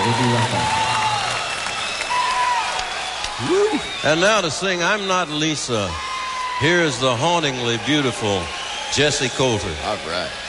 We'll be right back. Woo. And now to sing I'm Not Lisa, here is the hauntingly beautiful Jessie Coulter. All right.